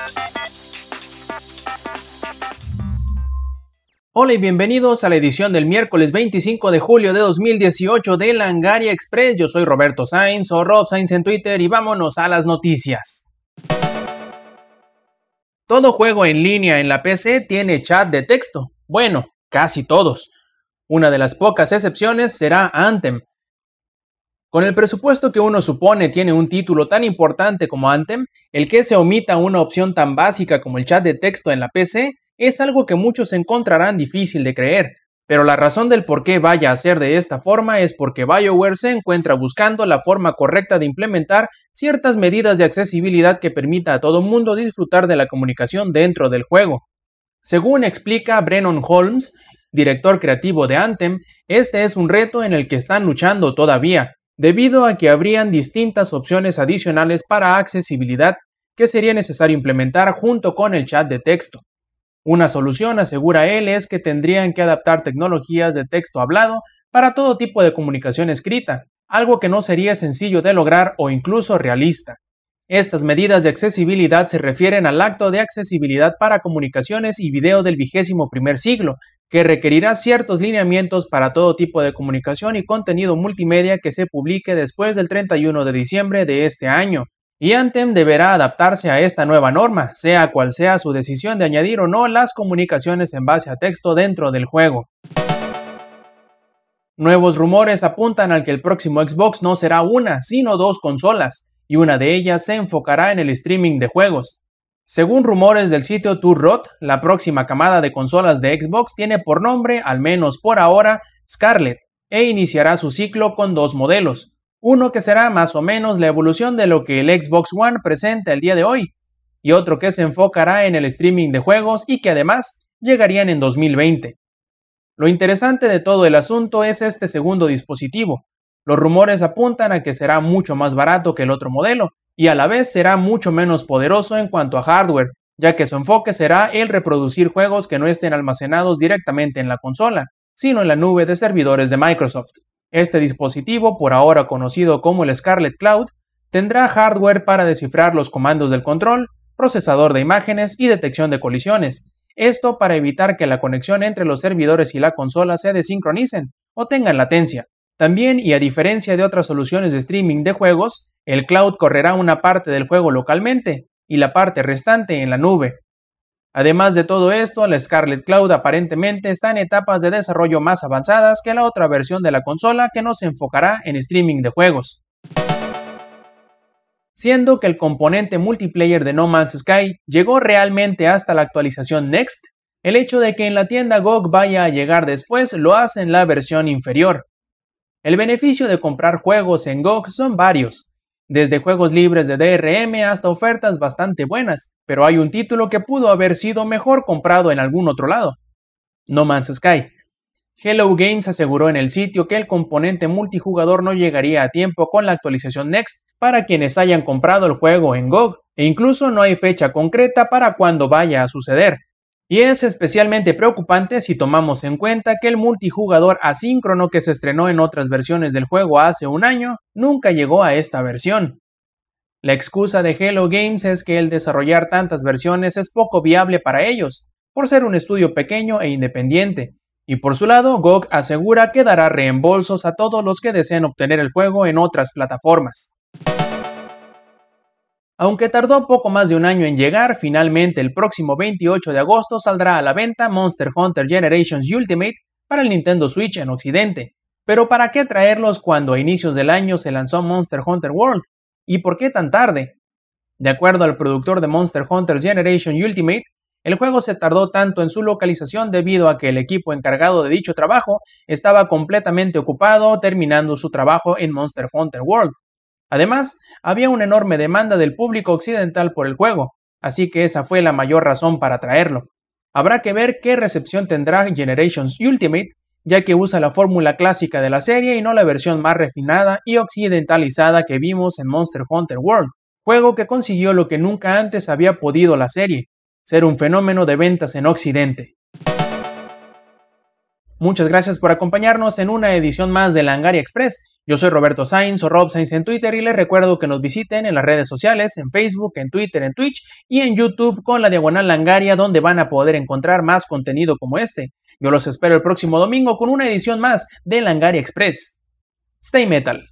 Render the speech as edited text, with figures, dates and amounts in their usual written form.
Hola y bienvenidos a la edición del miércoles 25 de julio de 2018 de Langaria Express. Yo soy Roberto Sainz o Rob Sainz en Twitter y vámonos a las noticias. Todo juego en línea en la PC tiene chat de texto. Bueno, casi todos. Una de las pocas excepciones será Anthem. Con el presupuesto que uno supone tiene un título tan importante como Anthem, el que se omita una opción tan básica como el chat de texto en la PC es algo que muchos encontrarán difícil de creer, pero la razón del por qué vaya a ser de esta forma es porque BioWare se encuentra buscando la forma correcta de implementar ciertas medidas de accesibilidad que permita a todo mundo disfrutar de la comunicación dentro del juego. Según explica Brennan Holmes, director creativo de Anthem, este es un reto en el que están luchando todavía, debido a que habrían distintas opciones adicionales para accesibilidad que sería necesario implementar junto con el chat de texto. Una solución, asegura él, es que tendrían que adaptar tecnologías de texto hablado para todo tipo de comunicación escrita, algo que no sería sencillo de lograr o incluso realista. Estas medidas de accesibilidad se refieren al acto de accesibilidad para comunicaciones y video del 21º siglo, que requerirá ciertos lineamientos para todo tipo de comunicación y contenido multimedia que se publique después del 31 de diciembre de este año. Y Anthem deberá adaptarse a esta nueva norma, sea cual sea su decisión de añadir o no las comunicaciones en base a texto dentro del juego. Nuevos rumores apuntan al que el próximo Xbox no será una, sino dos consolas, y una de ellas se enfocará en el streaming de juegos. Según rumores del sitio Turrot, la próxima camada de consolas de Xbox tiene por nombre, al menos por ahora, Scarlett, e iniciará su ciclo con dos modelos. Uno que será más o menos la evolución de lo que el Xbox One presenta el día de hoy, y otro que se enfocará en el streaming de juegos y que además llegarían en 2020. Lo interesante de todo el asunto es este segundo dispositivo. Los rumores apuntan a que será mucho más barato que el otro modelo, y a la vez será mucho menos poderoso en cuanto a hardware, ya que su enfoque será el reproducir juegos que no estén almacenados directamente en la consola, sino en la nube de servidores de Microsoft. Este dispositivo, por ahora conocido como el Scarlett Cloud, tendrá hardware para descifrar los comandos del control, procesador de imágenes y detección de colisiones. Esto para evitar que la conexión entre los servidores y la consola se desincronicen o tengan latencia. También, y a diferencia de otras soluciones de streaming de juegos, el cloud correrá una parte del juego localmente y la parte restante en la nube. Además de todo esto, la Scarlett Cloud aparentemente está en etapas de desarrollo más avanzadas que la otra versión de la consola que no se enfocará en streaming de juegos. Siendo que el componente multiplayer de No Man's Sky llegó realmente hasta la actualización Next, el hecho de que en la tienda GOG vaya a llegar después lo hace en la versión inferior. El beneficio de comprar juegos en GOG son varios, desde juegos libres de DRM hasta ofertas bastante buenas, pero hay un título que pudo haber sido mejor comprado en algún otro lado: No Man's Sky. Hello Games aseguró en el sitio que el componente multijugador no llegaría a tiempo con la actualización Next para quienes hayan comprado el juego en GOG, e incluso no hay fecha concreta para cuándo vaya a suceder. Y es especialmente preocupante si tomamos en cuenta que el multijugador asíncrono que se estrenó en otras versiones del juego hace un año nunca llegó a esta versión. La excusa de Hello Games es que el desarrollar tantas versiones es poco viable para ellos, por ser un estudio pequeño e independiente, y por su lado GOG asegura que dará reembolsos a todos los que deseen obtener el juego en otras plataformas. Aunque tardó poco más de un año en llegar, finalmente el próximo 28 de agosto saldrá a la venta Monster Hunter Generations Ultimate para el Nintendo Switch en Occidente. Pero ¿para qué traerlos cuando a inicios del año se lanzó Monster Hunter World? ¿Y por qué tan tarde? De acuerdo al productor de Monster Hunter Generations Ultimate, el juego se tardó tanto en su localización debido a que el equipo encargado de dicho trabajo estaba completamente ocupado terminando su trabajo en Monster Hunter World. Además, había una enorme demanda del público occidental por el juego, así que esa fue la mayor razón para traerlo. Habrá que ver qué recepción tendrá Generations Ultimate, ya que usa la fórmula clásica de la serie y no la versión más refinada y occidentalizada que vimos en Monster Hunter World, juego que consiguió lo que nunca antes había podido la serie: ser un fenómeno de ventas en Occidente. Muchas gracias por acompañarnos en una edición más de Langaria Express. Yo soy Roberto Sainz o Rob Sainz en Twitter y les recuerdo que nos visiten en las redes sociales, en Facebook, en Twitter, en Twitch y en YouTube con la Diagonal Langaria, donde van a poder encontrar más contenido como este. Yo los espero el próximo domingo con una edición más de Langaria Express. Stay Metal.